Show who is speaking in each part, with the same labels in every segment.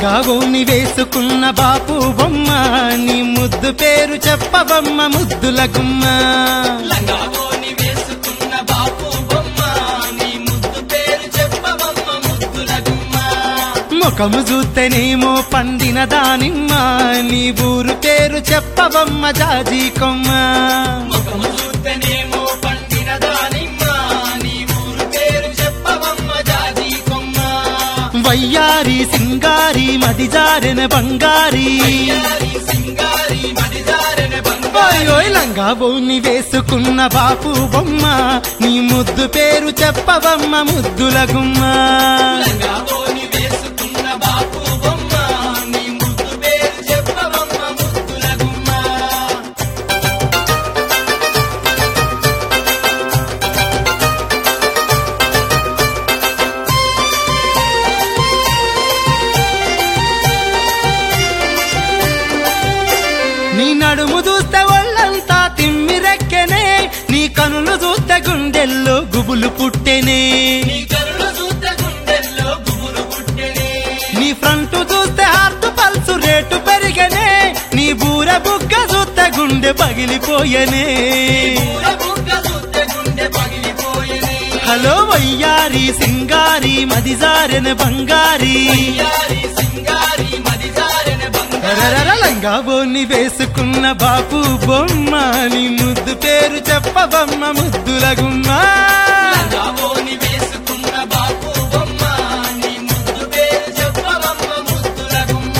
Speaker 1: లంగావోని వేసుకున్న బాపు బొమ్మ నీ ముద్దు పేరు చెప్పవమ్మ ముద్దుల గుమ్మ
Speaker 2: లంగావోని వేసుకున్న బాపు బొమ్మ నీ ముద్దు పేరు చెప్పవమ్మ ముద్దుల గుమ్మ
Speaker 1: ముఖము చూస్తేనేమో పండిన దానిమ్మ నీ ఊరు పేరు చెప్పవమ్మ జాజి కొమ్మ
Speaker 2: ముఖము చూస్తేనేమో పండిన దానిమ్మ నీ ఊరు పేరు చెప్పవమ్మ జాజి కొమ్మ
Speaker 1: వయ్యారి సింగారి మదిజారెన బంగారి
Speaker 2: వయ్యారి సింగారి మదిజారెన బంగారి
Speaker 1: ఓయ్ లంగావోని వేసుకున్న బాపు బొమ్మ నీ ముద్దు పేరు చెప్పవమ్మ ముద్దుల గుమ్మ
Speaker 2: లంగావోని వేసుకున్న బాపు బొమ్మ నీ ముద్దు పేరు చెప్పవమ్మ ముద్దుల గుమ్మ
Speaker 1: నీ నడుము చూస్తే ఒళ్ళంతా తిమ్మిరెక్కెనే నీ కనులు చూస్తే గుండెల్లో గుబులు పుట్టెనే
Speaker 2: నీ కరుణ చూస్తే గుండెల్లో గుబులు పుట్టెనే
Speaker 1: నీ ఫ్రంట్ చూస్తే హార్ట్ పల్సు రేటు పెరిగనే నీ బూర బుగ్గ చూస్తే గుండె పగిలిపోయనే
Speaker 2: పూల బుగ్గ చూస్తే గుండె పగిలిపోయెనే
Speaker 1: హలో వయ్యారి సింగారి మదిజారెన బంగారి
Speaker 2: వయ్యారి సింగారి మదిజారెన బంగారి
Speaker 1: లంగావోని వేసుకున్న బాపు బొమ్మ నీ ముద్దు పేరు చెప్పవమ్మ ముద్దుల గుమ్మ
Speaker 2: లంగావోని వేసుకున్న బాపు బొమ్మ నీ ముద్దు పేరు చెప్పవమ్మ ముద్దుల గుమ్మ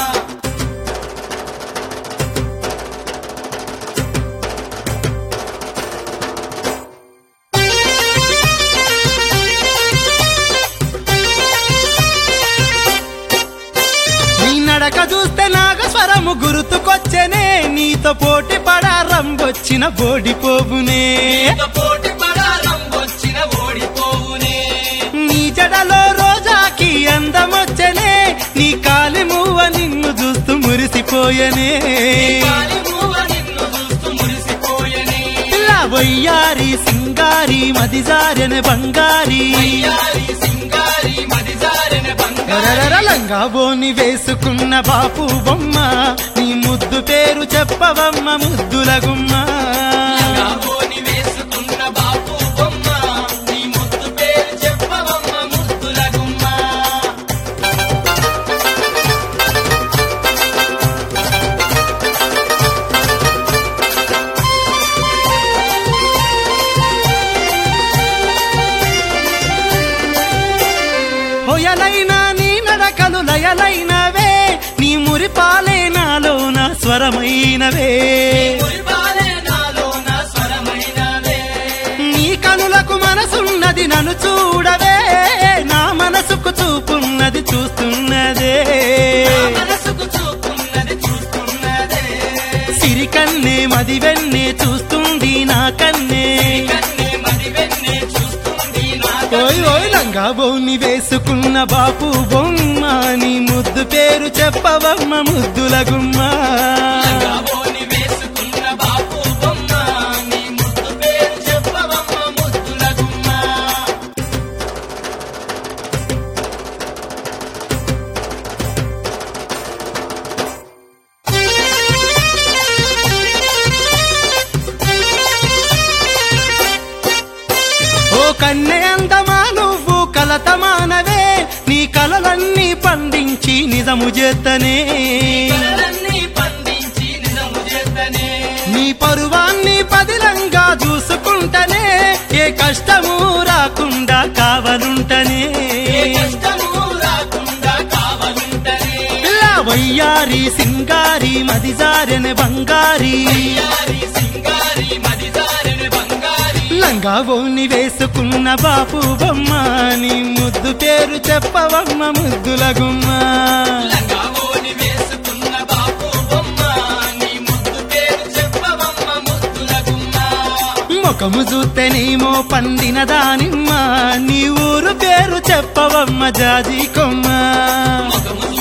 Speaker 1: నీ నడక చూస్తే నాగస్వరము గుర్తుకొచ్చనే నీతో పోటీ పడా రంబొచ్చిన బోడిపోవునే
Speaker 2: పోటీ పడాలం వచ్చిన ఓడిపోవునే
Speaker 1: నీ జడలో రోజాకి అందమొచ్చనే నీ కాలి మూవ నిన్ను చూస్తూ మురిసిపోయనే
Speaker 2: కాలి మూవ నిన్ను చూస్తూ మురిసిపోయెనే
Speaker 1: ఇలా వయ్యారి సింగారి మదిజారెన బంగారి
Speaker 2: వయ్యారి సింగారి మదిజారెన బంగారి
Speaker 1: లంగావోని వేసుకున్న బాపు బొమ్మ నీ ముద్దు పేరు చెప్పవమ్మ ముద్దుల గుమ్మ
Speaker 2: లంగావోని వేసుకున్న బాపు బొమ్మ నీ ముద్దు పేరు చెప్పవమ్మ ముద్దుల గుమ్మ
Speaker 1: హొయలైనా నీ నడకలు లయలైనవే నీ మురిపాలే నాలోన స్వరమైనవే
Speaker 2: మురిపాలే నాలోన స్వరమైనవే
Speaker 1: నీ కనులకు మనసున్నది నన్ను చూడవే నా మనసుకు చూపున్నది చూస్తున్నదే
Speaker 2: నా మనసుకు చూపున్నది చూస్తున్నదే
Speaker 1: సిరికన్నే మదివెన్నే చూస్తుంది నా కన్నే
Speaker 2: కన్నే మదివెన్నే చూస్తుంది నా
Speaker 1: ఓయ్ ఓయ్ లంగావోని వేసుకున్న బాపు బొమ్మ నీ ముద్దు పేరు చెప్పవమ్మ ముద్దుల గుమ్మ
Speaker 2: లంగావోని వేసుకున్న బాపు బొమ్మ నీ ముద్దు పేరు చెప్పవమ్మ ముద్దుల గుమ్మ
Speaker 1: ఓ కన్నె అందమా నువ్వు కలతమానవే నీ కలలన్నీ పండించి నిజము చేతనే
Speaker 2: కలలన్నీ పండించి నిజము చేస్తనే
Speaker 1: నీ పరువాన్ని పదిలంగా చూసుకుంటనే ఏ కష్టము రాకుండా కావలుంటనే
Speaker 2: ఏ కష్టము రాకుండా కావలుంటనే
Speaker 1: ఇలా వయ్యారి సింగారి మదిజారెన బంగారి
Speaker 2: వయ్యారి సింగారి మదిజారెన బంగారి
Speaker 1: లంగావోని వేసుకున్న బాపు బొమ్మ నీ ముద్దు పేరు చెప్పవమ్మ ముద్దుల గుమ్మ
Speaker 2: లంగావోని వేసుకున్న బాపు బొమ్మ నీ ముద్దు పేరు చెప్పవమ్మ ముద్దుల గుమ్మ
Speaker 1: ముఖము చూస్తేనేమో పండిన దానిమ్మ నీ ఊరు పేరు చెప్పవమ్మ జాజి కొమ్మ
Speaker 2: ముఖము